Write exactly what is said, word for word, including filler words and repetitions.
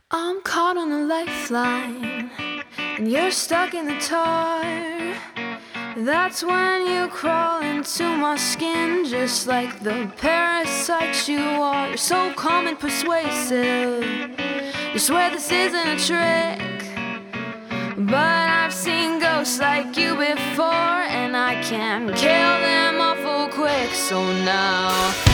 I'm caught on a lifeline, and you're stuck in the tar. That's when you crawl into my skin, just like the parasite you are. You're so calm and persuasive. You swear this isn't a trick, but I've seen ghosts like you before, and I can kill them awful quick. So now